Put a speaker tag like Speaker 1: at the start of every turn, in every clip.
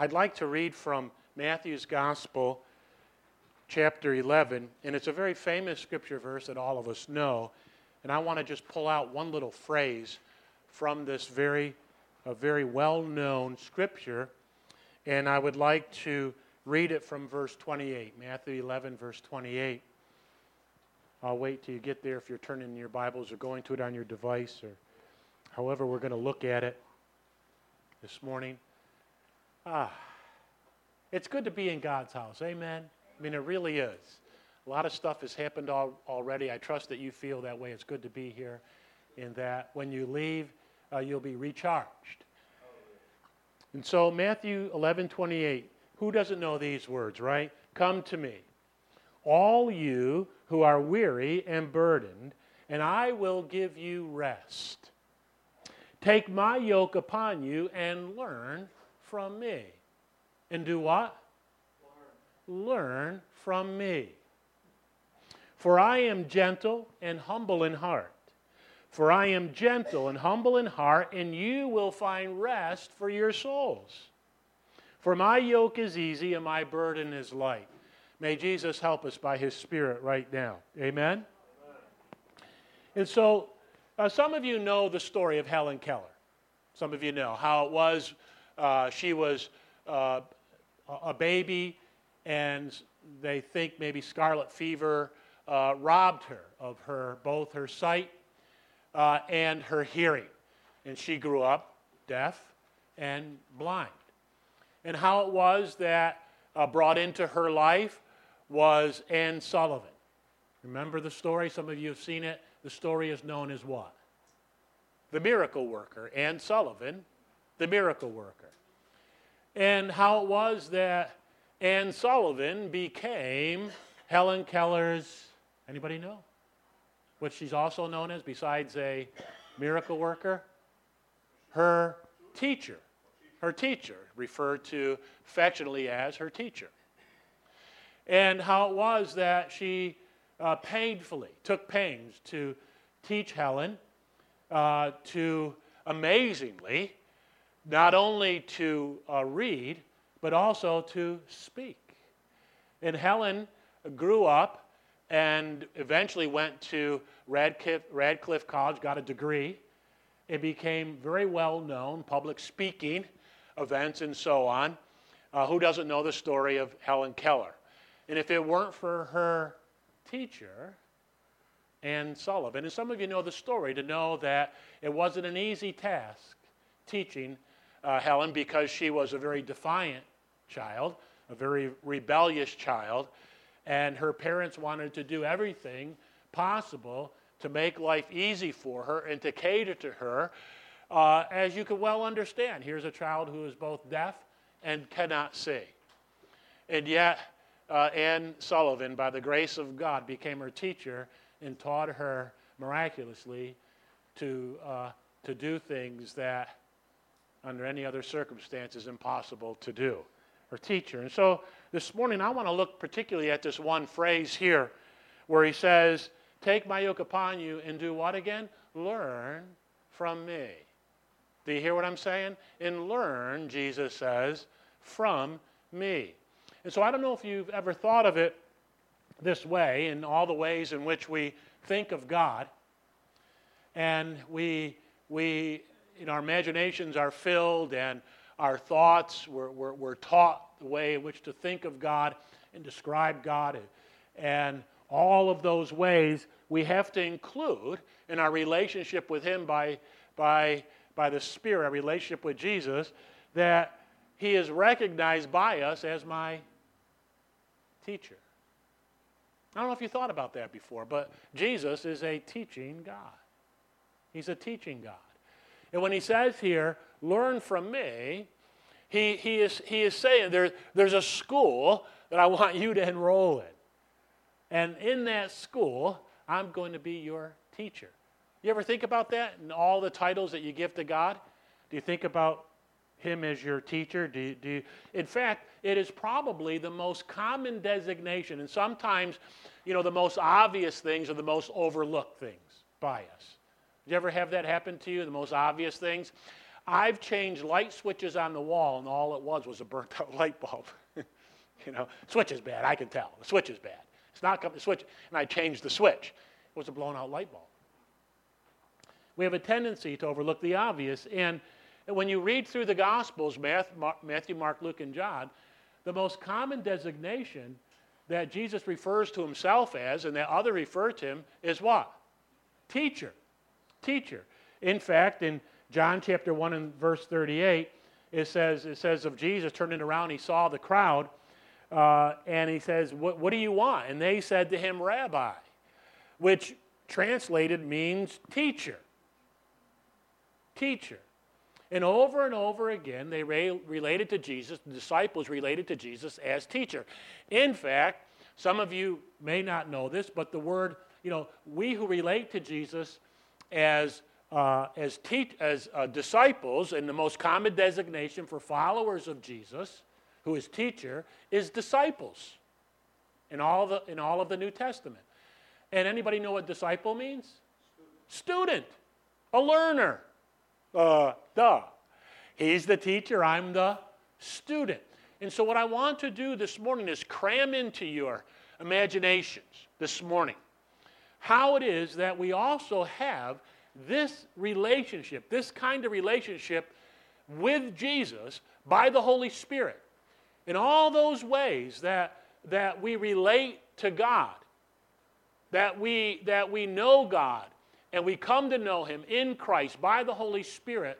Speaker 1: I'd like to read from Matthew's Gospel, chapter 11, and it's a very famous scripture verse that all of us know, and I want to just pull out one little phrase from this very well-known scripture, and I would like to read it from verse 28, Matthew 11, verse 28. I'll wait till you get there if you're turning in your Bibles or going to it on your device, or however we're going to look at it this morning. It's good to be in God's house, amen? I mean, it really is. A lot of stuff has happened already. I trust that you feel that way. It's good to be here, in that when you leave, you'll be recharged. And so Matthew 11:28, who doesn't know these words, right? Come to me, all you who are weary and burdened, and I will give you rest. Take my yoke upon you and learn from me. And do what? Learn from me. For I am gentle and humble in heart. For I am gentle and humble in heart, and you will find rest for your souls. For my yoke is easy and my burden is light. May Jesus help us by His Spirit right now. Amen? And so, some of you know the story of Helen Keller. Some of you know how it was. She was a baby, and they think maybe scarlet fever robbed her of both her sight and her hearing. And she grew up deaf and blind. And how it was that brought into her life was Anne Sullivan. Remember the story? Some of you have seen it. The story is known as what? The miracle worker. Anne Sullivan, the miracle worker. And how it was that Anne Sullivan became Helen Keller's, anybody know? What she's also known as, besides a miracle worker? Her teacher. Her teacher, referred to affectionately as her teacher. And how it was that she painfully took pains to teach Helen to amazingly not only to read, but also to speak. And Helen grew up and eventually went to Radcliffe College, got a degree, and became very well known, public speaking events and so on. Who doesn't know the story of Helen Keller? And if it weren't for her teacher, Anne Sullivan, and some of you know the story to know that it wasn't an easy task teaching Helen, because she was a very defiant child, a very rebellious child, and her parents wanted to do everything possible to make life easy for her and to cater to her. As you can well understand, here's a child who is both deaf and cannot see. And yet, Anne Sullivan, by the grace of God, became her teacher and taught her miraculously to do things that under any other circumstances impossible to do. Her teacher. And so this morning I want to look particularly at this one phrase here where he says, take my yoke upon you and do what again? Learn from me. Do you hear what I'm saying? And learn, Jesus says, from me. And so I don't know if you've ever thought of it this way, in all the ways in which we think of God, and we our imaginations are filled, and our thoughts, we're taught the way in which to think of God and describe God, and all of those ways we have to include in our relationship with Him by the Spirit, our relationship with Jesus, that He is recognized by us as my teacher. I don't know if you thought about that before, but Jesus is a teaching God. He's a teaching God. And when He says here, learn from me, he is saying there's a school that I want you to enroll in. And in that school, I'm going to be your teacher. You ever think about that and all the titles that you give to God? Do you think about Him as your teacher? In fact, it is probably the most common designation, and sometimes, the most obvious things are the most overlooked things by us. Did you ever have that happen to you, the most obvious things? I've changed light switches on the wall, and all it was a burnt-out light bulb. Switch is bad. I can tell. The switch is bad. It's not coming to switch. And I changed the switch. It was a blown-out light bulb. We have a tendency to overlook the obvious. And when you read through the Gospels, Matthew, Mark, Luke, and John, the most common designation that Jesus refers to himself as and that others refer to him is what? Teacher. Teacher. In fact, in John chapter 1 and verse 38, it says of Jesus turning around, he saw the crowd, and he says, what do you want? And they said to him, Rabbi, which translated means teacher. Teacher. And over again, they related to Jesus, the disciples related to Jesus as teacher. In fact, some of you may not know this, but the word, we who relate to Jesus as disciples, and the most common designation for followers of Jesus, who is teacher, is disciples in all of the New Testament. And anybody know what disciple means? Student. A learner. He's the teacher, I'm the student. And so what I want to do this morning is cram into your imaginations this morning how it is that we also have this relationship, this kind of relationship with Jesus by the Holy Spirit. In all those ways that we relate to God, that we know God, and we come to know him in Christ by the Holy Spirit,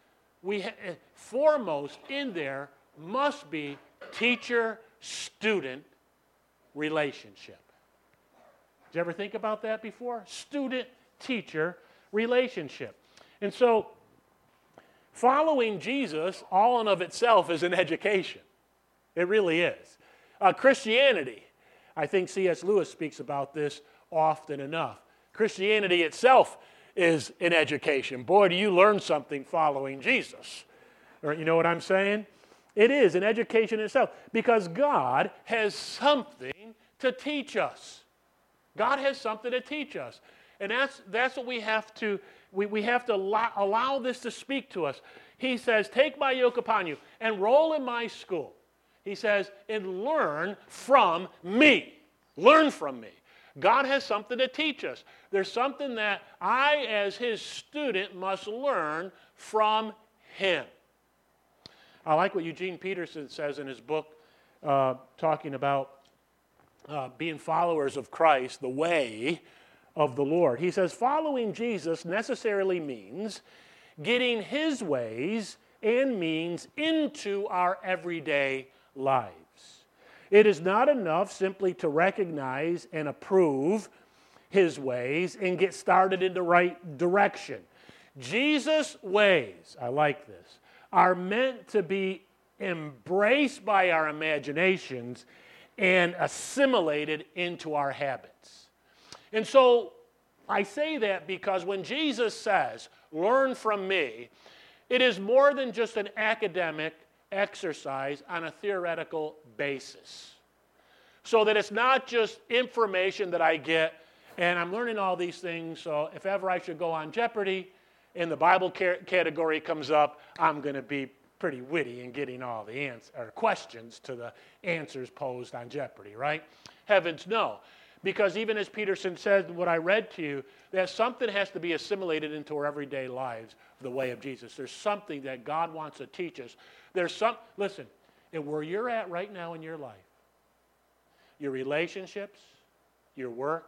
Speaker 1: foremost in there must be teacher-student relationship. Did you ever think about that before? Student-teacher relationship. And so, following Jesus, all in of itself, is an education. It really is. Christianity, I think C.S. Lewis speaks about this often enough. Christianity itself is an education. Boy, do you learn something following Jesus. Or, you know what I'm saying? It is an education in itself because God has something to teach us. God has something to teach us. And that's what we have to, we have to allow this to speak to us. He says, take my yoke upon you and roll in my school. He says, and learn from me. Learn from me. God has something to teach us. There's something that I, as his student, must learn from him. I like what Eugene Peterson says in his book talking about being followers of Christ, the way of the Lord. He says, following Jesus necessarily means getting his ways and means into our everyday lives. It is not enough simply to recognize and approve his ways and get started in the right direction. Jesus' ways, I like this, are meant to be embraced by our imaginations and assimilated into our habits. And so I say that because when Jesus says, learn from me, it is more than just an academic exercise on a theoretical basis. So that it's not just information that I get and I'm learning all these things, so if ever I should go on Jeopardy and the Bible category comes up, I'm going to be pretty witty in getting all the questions to the answers posed on Jeopardy, right? Heavens no. Because even as Peterson said, what I read to you, that something has to be assimilated into our everyday lives, the way of Jesus. There's something that God wants to teach us. Listen, and where you're at right now in your life, your relationships, your work,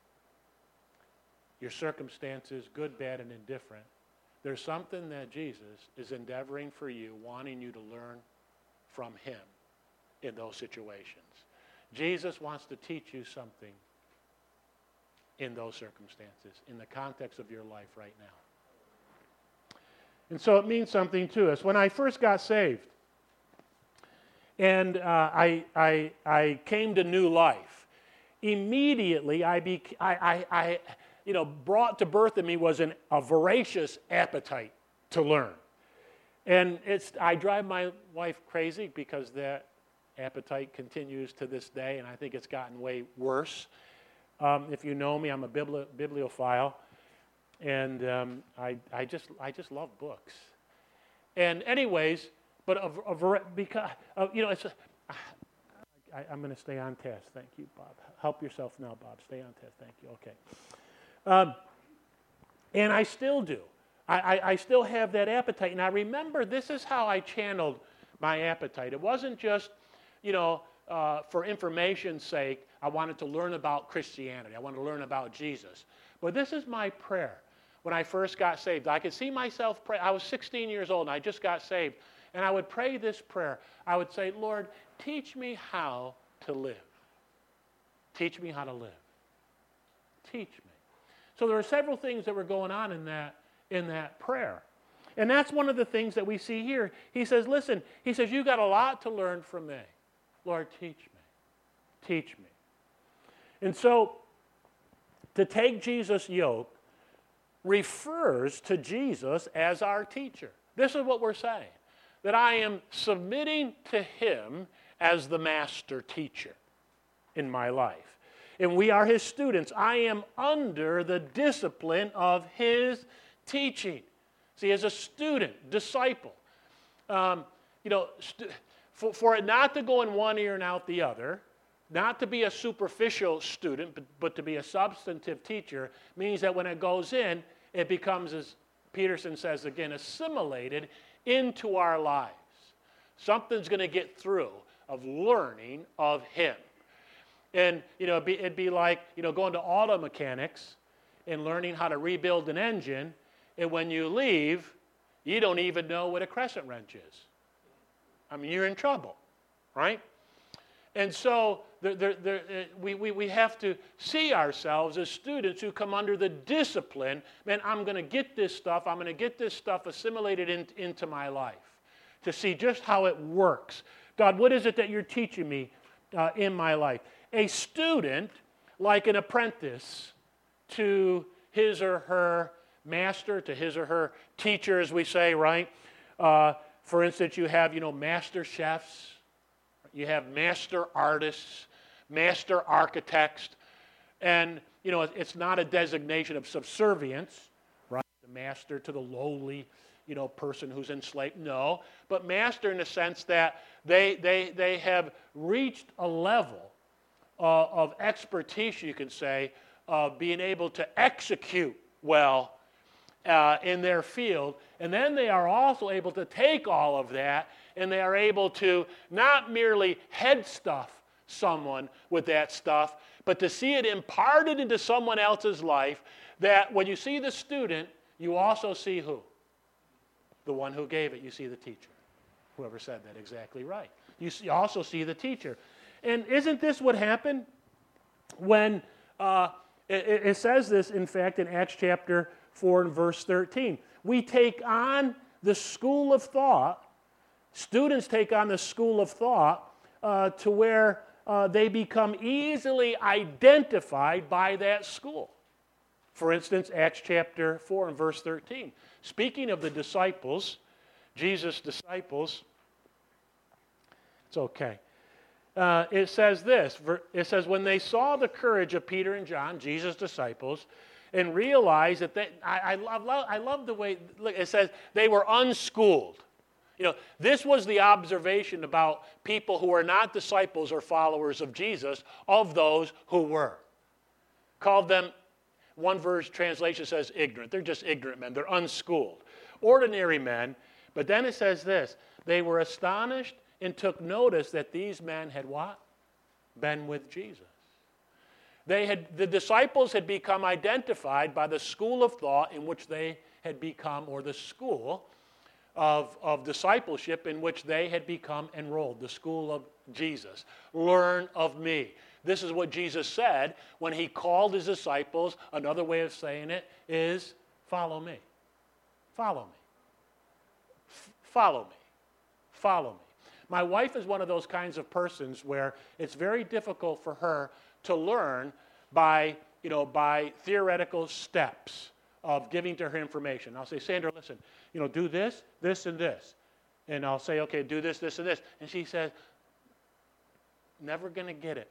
Speaker 1: your circumstances, good, bad, and indifferent, there's something that Jesus is endeavoring for you, wanting you to learn from him in those situations. Jesus wants to teach you something in those circumstances, in the context of your life right now. And so it means something to us. When I first got saved, and I came to new life, immediately brought to birth in me was a voracious appetite to learn. And I drive my wife crazy because that appetite continues to this day, and I think it's gotten way worse. If you know me, I'm a bibliophile, and I just love books. And anyways, but because it's. I'm going to stay on task. Thank you, Bob. Help yourself now, Bob. Stay on task. Thank you. Okay. And I still do. I still have that appetite. And I remember this is how I channeled my appetite. It wasn't just, for information's sake, I wanted to learn about Christianity. I wanted to learn about Jesus. But this is my prayer. When I first got saved, I could see myself pray. I was 16 years old and I just got saved. And I would pray this prayer. I would say, Lord, teach me how to live. Teach me how to live. Teach me. So there were several things that were going on in that prayer. And that's one of the things that we see here. He says, listen, he says, you got a lot to learn from me. Lord, teach me. Teach me. And so to take Jesus' yoke refers to Jesus as our teacher. This is what we're saying. That I am submitting to him as the master teacher in my life. And we are his students. I am under the discipline of his teaching. See, as a student, disciple, for it not to go in one ear and out the other, not to be a superficial student, but to be a substantive teacher, means that when it goes in, it becomes, as Peterson says again, assimilated into our lives. Something's going to get through of learning of him. And, it'd be like, going to auto mechanics and learning how to rebuild an engine, and when you leave, you don't even know what a crescent wrench is. I mean, you're in trouble, right? And so we have to see ourselves as students who come under the discipline. Man, I'm going to get this stuff. I'm going to get this stuff assimilated into my life to see just how it works. God, what is it that you're teaching me in my life? A student, like an apprentice to his or her master, to his or her teacher, as we say, right? For instance, you have, master chefs. You have master artists, master architects, and, it's not a designation of subservience, right? The master to the lowly, person who's enslaved. No, but master in the sense that they have reached a level of expertise, you can say, of being able to execute well in their field, and then they are also able to take all of that and they are able to not merely head stuff someone with that stuff, but to see it imparted into someone else's life, that when you see the student, you also see who? The one who gave it. You see the teacher. Whoever said that, exactly right. You also see the teacher. And isn't this what happened when it says this, in fact, in Acts chapter 4 and verse 13. We take on the school of thought. Students take on the school of thought to where they become easily identified by that school. For instance, Acts chapter 4 and verse 13. Speaking of the disciples, Jesus' disciples, it's okay. It says this. It says, when they saw the courage of Peter and John, Jesus' disciples, and realized that I love the way, look, it says they were unschooled. This was the observation about people who are not disciples or followers of Jesus, of those who were. Called them, one verse translation says ignorant. They're just ignorant men. They're unschooled. Ordinary men. But then it says this. They were astonished and took notice that these men had what? Been with Jesus. The disciples had become identified by the school of thought in which they had become, or the school of discipleship in which they had become enrolled, the school of Jesus. Learn of me. This is what Jesus said when he called his disciples. Another way of saying it is, follow me. Follow me. Follow me. Follow me. My wife is one of those kinds of persons where it's very difficult for her to learn by theoretical steps of giving to her information. I'll say, Sandra, listen, do this, this, and this. And I'll say, okay, do this, this, and this. And she says, never going to get it.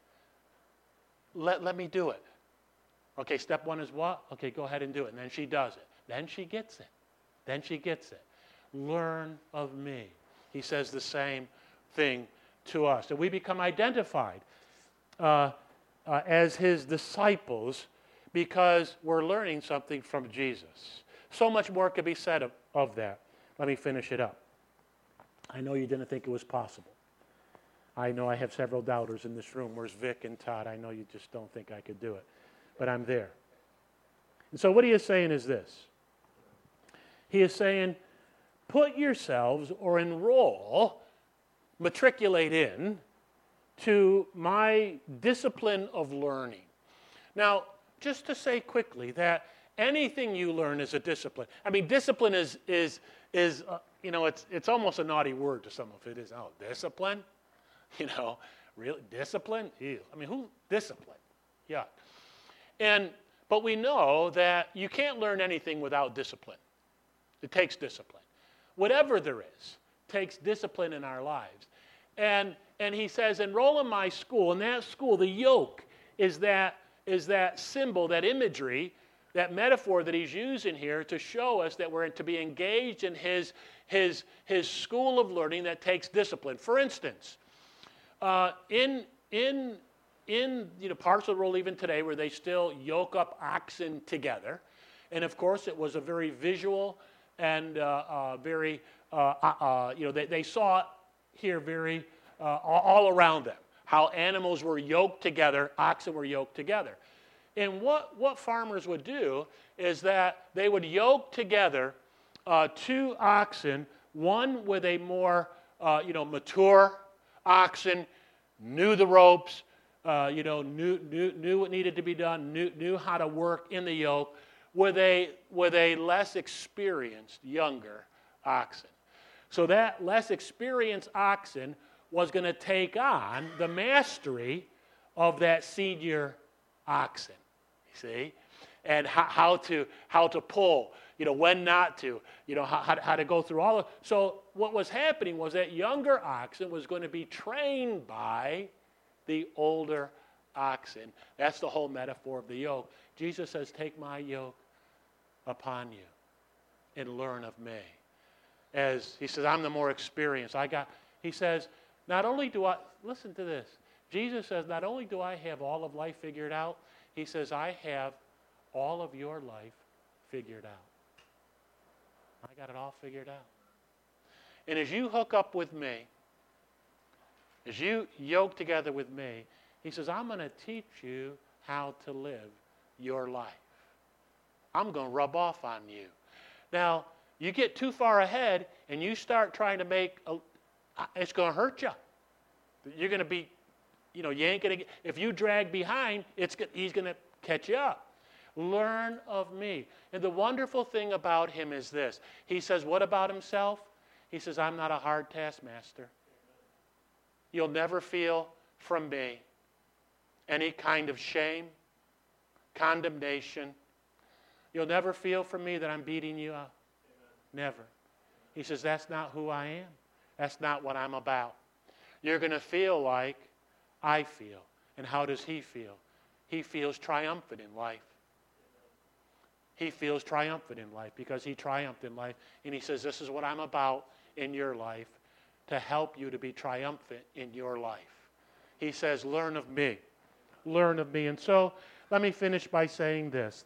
Speaker 1: Let me do it. Okay, step one is what? Okay, go ahead and do it. And then she does it. Then she gets it. Then she gets it. learn of me. He says the same thing to us. And we become identified as his disciples because we're learning something from Jesus. So much more could be said of that. Let me finish it up. I know you didn't think it was possible. I know I have several doubters in this room. Where's Vic and Todd? I know you just don't think I could do it. But I'm there. And so what he is saying is this. He is saying, put yourselves or enroll, matriculate in, to my discipline of learning. Now, just to say quickly that anything you learn is a discipline. I mean, discipline is it's almost a naughty word to some of it. Is, oh, discipline? Really? Discipline? Ew. I mean, who? Discipline. Yeah. But we know that you can't learn anything without discipline. It takes discipline. Whatever there is takes discipline in our lives. And he says, enroll in my school. And that school, the yoke, is that symbol, that imagery, that metaphor that he's using here to show us that we're to be engaged in his school of learning that takes discipline. For instance, in parts of the world even today where they still yoke up oxen together, and of course it was a very visual and they saw it here very all around them, how animals were yoked together, oxen were yoked together. And what farmers would do is that they would yoke together two oxen, one with a more mature oxen, knew the ropes, knew what needed to be done, knew how to work in the yoke, with a less experienced, younger oxen. So that less experienced oxen was going to take on the mastery of that senior oxen. You see? And how to pull, when not to, how to go through all of. So what was happening was that younger oxen was going to be trained by the older oxen. That's the whole metaphor of the yoke. Jesus says, take my yoke upon you and learn of me. As he says, I'm the more experienced. He says, not only do I, listen to this. Jesus says, not only do I have all of life figured out, he says, I have all of your life figured out. I got it all figured out. And as you hook up with me, as you yoke together with me, he says, I'm going to teach you how to live your life. I'm going to rub off on you. Now, you get too far ahead and you start trying to it's going to hurt you. You're going to be, you ain't going to, if you drag behind, he's going to catch you up. Learn of me. And the wonderful thing about him is this. He says, what about himself? He says, I'm not a hard taskmaster. You'll never feel from me any kind of shame, condemnation. You'll never feel from me that I'm beating you up. Never. He says, that's not who I am. That's not what I'm about. You're going to feel like I feel. And how does he feel? He feels triumphant in life. He feels triumphant in life because he triumphed in life. And he says, this is what I'm about in your life, to help you to be triumphant in your life. He says, learn of me. Learn of me. And so let me finish by saying this,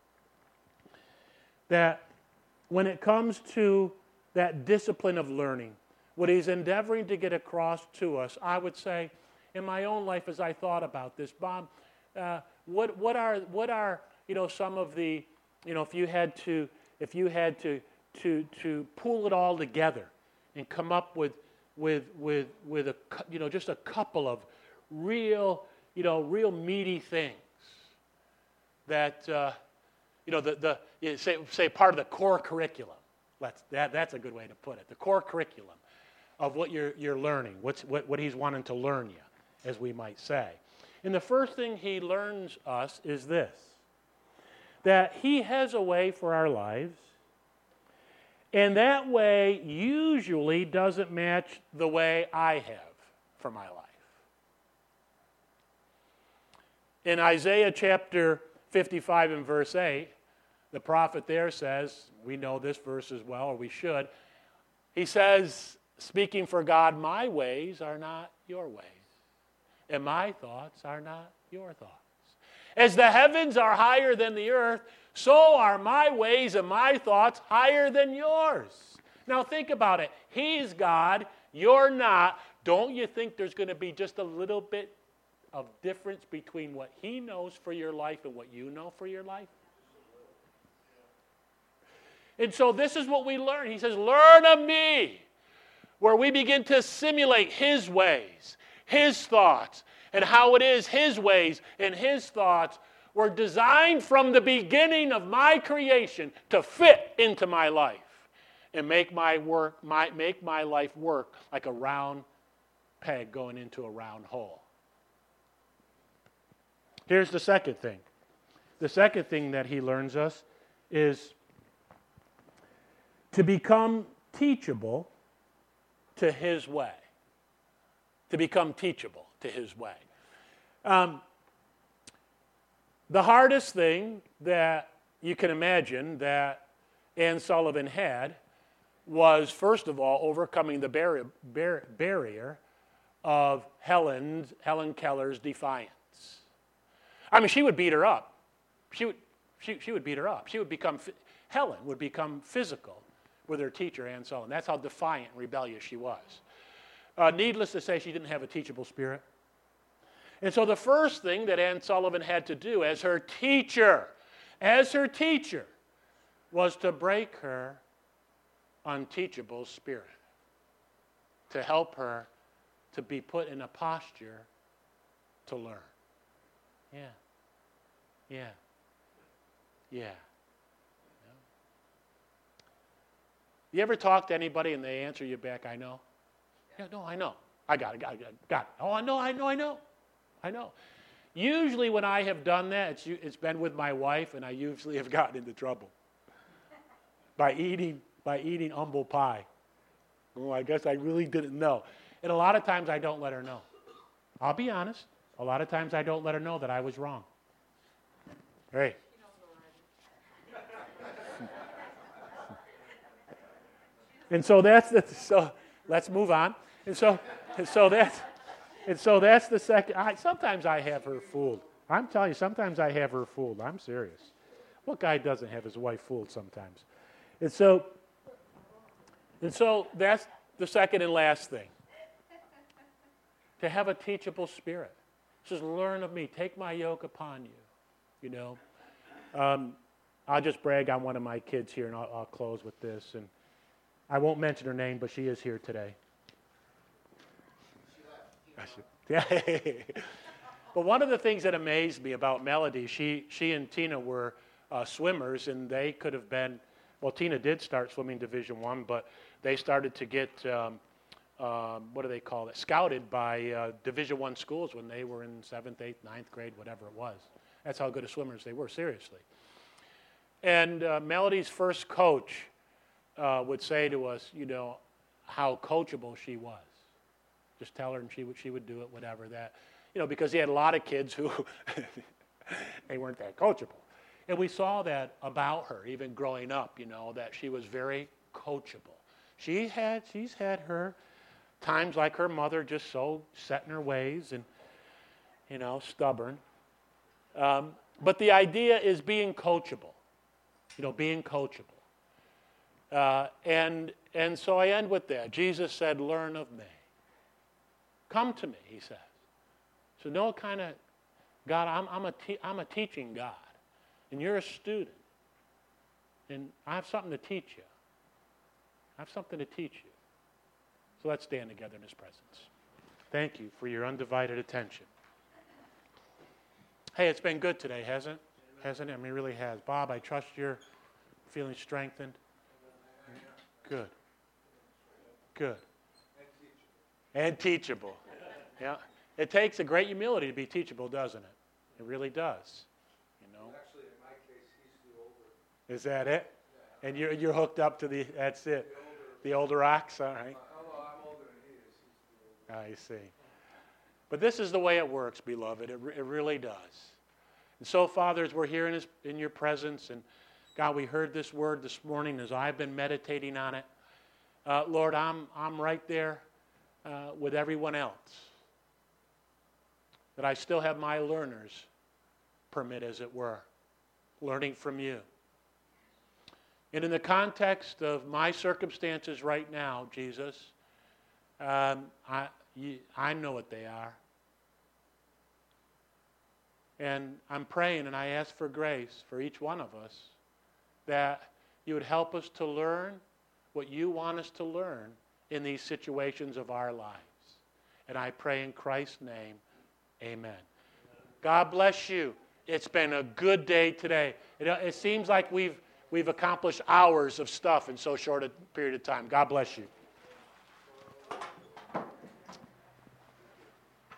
Speaker 1: that when it comes to that discipline of learning, what he's endeavoring to get across to us, I would say, in my own life as I thought about this, Bob, what are some of the, if you had to pull it all together and come up with just a couple of real meaty things that say part of the core curriculum. That's a good way to put it. The core curriculum of what you're learning, what he's wanting to learn you, as we might say. And the first thing he learns us is this, that he has a way for our lives, and that way usually doesn't match the way I have for my life. In Isaiah chapter 55 and verse 8, the prophet there says, we know this verse as well, or we should, He says, speaking for God, my ways are not your ways, and my thoughts are not your thoughts. As the heavens are higher than the earth, so are my ways and my thoughts higher than yours. Now think about it. He's God, you're not. Don't you think there's going to be just a little bit of difference between what he knows for your life and what you know for your life? And so this is what we learn. He says, learn of me, where we begin to simulate his ways, his thoughts, and how it is his ways and his thoughts were designed from the beginning of my creation to fit into my life and make my life work like a round peg going into a round hole. Here's the second thing. The second thing that he learns us is to become teachable to his way. To become teachable to his way. The hardest thing that you can imagine that Anne Sullivan had was, first of all, overcoming the barrier of Helen Keller's defiance. I mean, she would beat her up. She would beat her up. Helen would become physical with her teacher, Anne Sullivan. That's how defiant and rebellious she was. Needless to say, she didn't have a teachable spirit. And so the first thing that Anne Sullivan had to do as her teacher, was to break her unteachable spirit, to help her to be put in a posture to learn. Yeah. You ever talk to anybody and they answer you back, I know? Yeah, no, I know. I got it. Oh, I know. Usually when I have done that, it's been with my wife, and I usually have gotten into trouble by eating humble pie. Oh, I guess I really didn't know. And a lot of times I don't let her know. I'll be honest. A lot of times I don't let her know that I was wrong. Hey. And so let's move on. And so that's the second. Sometimes I have her fooled. I'm telling you, sometimes I have her fooled. I'm serious. What guy doesn't have his wife fooled sometimes? And so that's the second and last thing. To have a teachable spirit. It says, learn of me. Take my yoke upon you. You know. I'll just brag on one of my kids here, and I'll close with this. And I won't mention her name, but she is here today. But one of the things that amazed me about Melody, she and Tina were swimmers, and they could have been, well, Tina did start swimming Division I, but they started to get, what do they call it, scouted by Division I schools when they were in 7th, 8th, 9th grade, whatever it was. That's how good of swimmers they were, seriously. And Melody's first coach would say to us, you know, how coachable she was. Just tell her and she would do it, whatever that. You know, because he had a lot of kids who, they weren't that coachable. And we saw that about her, even growing up, you know, that she was very coachable. She's had her times like her mother, just so set in her ways and, you know, stubborn. But the idea is being coachable. You know, being coachable. And so I end with that. Jesus said, learn of me. Come to me, he says. So no kind of, God, I'm a teaching God. And you're a student. And I have something to teach you. I have something to teach you. So let's stand together in his presence. Thank you for your undivided attention. Hey, it's been good today, hasn't it? Hasn't it? I mean, it really has. Bob, I trust you're feeling strengthened. Good. And teachable. Yeah. It takes a great humility to be teachable, doesn't it? It really does. You know.
Speaker 2: Actually, in my case, he's the older.
Speaker 1: Is that it?
Speaker 2: Yeah.
Speaker 1: And you're hooked up to that's it. The older ox, all right.
Speaker 2: Well, I'm older than he is. He's the older.
Speaker 1: I see. But this is the way it works, beloved. It really does. And so, Father, as we're here in your presence, and God, we heard this word this morning as I've been meditating on it. Lord, I'm right there with everyone else. That I still have my learner's permit, as it were, learning from you. And in the context of my circumstances right now, Jesus, I know what they are. And I'm praying and I ask for grace for each one of us that you would help us to learn what you want us to learn in these situations of our lives. And I pray in Christ's name, amen. God bless you. It's been a good day today. It seems like we've accomplished hours of stuff in so short a period of time. God bless you.